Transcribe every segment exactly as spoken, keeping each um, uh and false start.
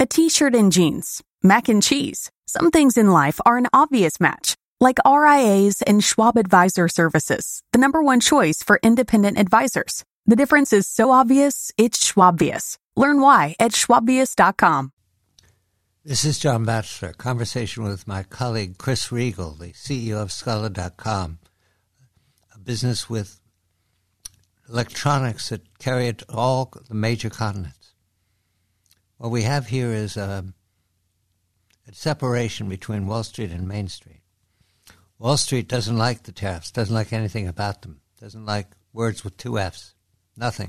A t-shirt and jeans, mac and cheese. Some things in life are an obvious match, like R I As and Schwab Advisor Services, the number one choice for independent advisors. The difference is so obvious, it's Schwabvious. Learn why at schwabvious dot com. This is John Batchelor, conversation with my colleague Chris Riegel, the C E O of Scholar dot com, a business with electronics that carry it to all the major continents. What we have here is a, a separation between Wall Street and Main Street. Wall Street doesn't like the tariffs, doesn't like anything about them, doesn't like words with two F's, nothing.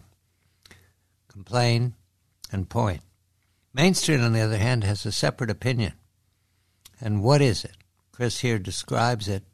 Complain and point. Main Street, on the other hand, has a separate opinion. And what is it? Chris here describes it.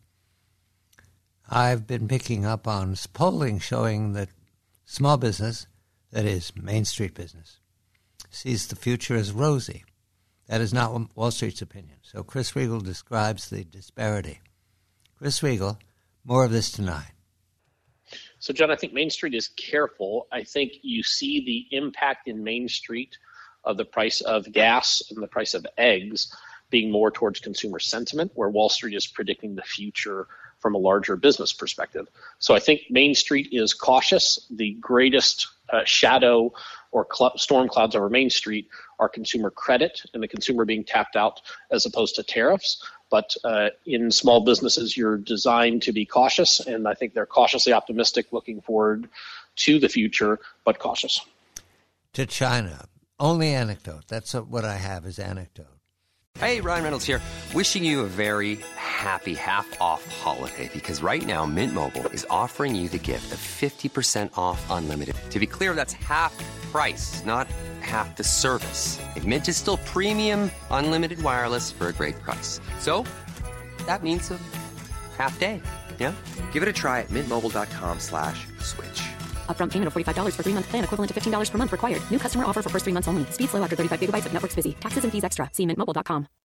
I've been picking up on polling showing that small business, that is, Main Street business, sees the future as rosy. That is not Wall Street's opinion. So Chris Riegel describes the disparity. Chris Riegel, more of this tonight. So, John, I think Main Street is careful. I think you see the impact in Main Street of the price of gas and the price of eggs being more towards consumer sentiment, where Wall Street is predicting the future from a larger business perspective. So I think Main Street is cautious. The greatest uh, shadow or cl- storm clouds over Main Street are consumer credit and the consumer being tapped out as opposed to tariffs. But uh, in small businesses, you're designed to be cautious, and I think they're cautiously optimistic, looking forward to the future, but cautious. To China, only anecdote. That's what I have is anecdote. Hey, Ryan Reynolds here, wishing you a very happy half-off holiday, because right now Mint Mobile is offering you the gift of fifty percent off unlimited. To be clear, that's half price, not half the service. And Mint is still premium unlimited wireless for a great price. So that means a half day, yeah? Give it a try at mintmobile.com slash switch. Upfront payment of forty-five dollars for three-month plan equivalent to fifteen dollars per month required. New customer offer for first three months only. Speed slow after thirty-five gigabytes if network busy. Taxes and fees extra. See mint mobile dot com.